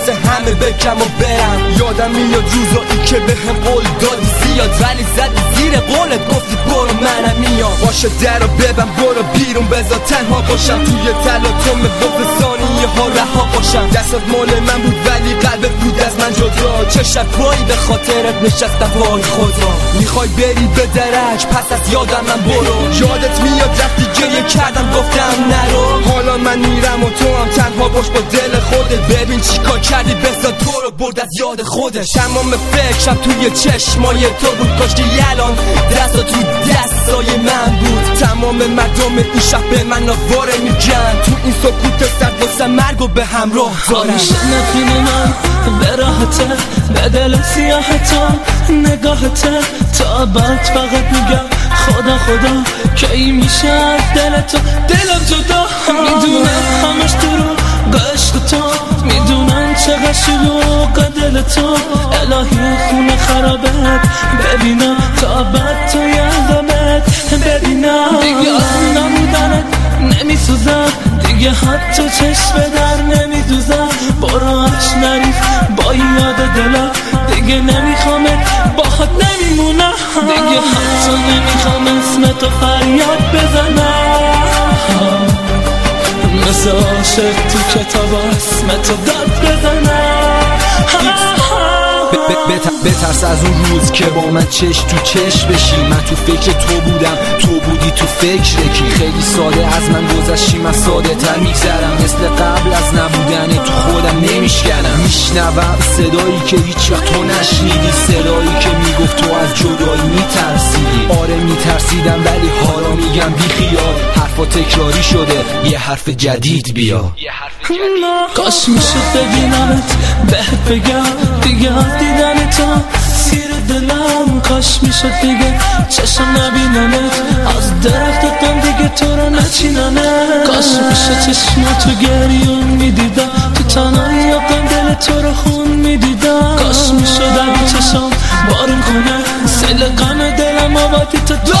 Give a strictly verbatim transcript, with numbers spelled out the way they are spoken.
واسه همه بکم و برم. یادم میاد روزایی که به هم قول دادی زیاد، ولی زدی زیر قولت گفتی برو منم میام. باشه در رو ببن برو بیرون بذار تنها باشم، توی تلاطم بغض ثانیه ها رها باشم. دستات مال من بود ولی قلبت بود از من جدا، چه شبایی به خاطرت نشستم وای خدا. میخوای بری به درک پس از یادم من برو، یادت میاد رفتی گریه کردم گفتم نرو. حالا من میرم و تو هم تنها باش با دل خودت، ببین چی کار کردی بذار تو رو برد از یاد خودش. تمام فکرم توی چشمای تو بود، کاش که الان دستا تو دستای من بود. تمام مردم این شب به من آواره میگن، تو این سکوت سرد واسه مرگ و به همراه دارم. همیشه نفین من به راحته، به دل سیاحتا نگاهته، تا بعد فقط میگم خدا خدا کی میشه از دل تو دلم جدا. میدونم همش دروغ عشق تو، میدونم چقدر شلوغ دل تو. الهی خونه خرابت ببینم تا بعد تو یادمت ببینم. دیگه آن نمودنت نمیسوزم، دیگه حتی چشم در نمیدوزم. برو عشق نریف با یاد دلم، دیگه نمیخوامت باهات نمیمونم. دیگه حتی نمیخوام اسم تو فریاد بزنم، مثل عاشق تو کتاب اسم تو داد بزنم. بترس از اون روز که با من چش تو چش بشی، من تو فکر تو بودم تو بودی تو فکر کی. خیلی ساده از من گذشتی من ساده تر میگذرم، مثل قبل از نبودن تو خودم نمیشکنم. میشنوم صدایی که هیچ وقت تو نشنیدی، صدایی که میگفت تو از جدایی میترسیدی. آره میترسیدم ولی حالا میگم بی خیال، حرفا تکراری شده یه حرف جدید بیا. کاش میشد ببینمت بهت بگم دیگه از دیدن تو سیر دلم. کاش میشد دیگه چشم نبینمت از درختتم دیگه تو رو نچینمت. کاش میشد چشماتو گریون میدیدم، تو تنهایی آقام دل تو رو خون میدیدم. کاش میشد اگه چشم بارون کنه سیل غم دلم آبادی تو دو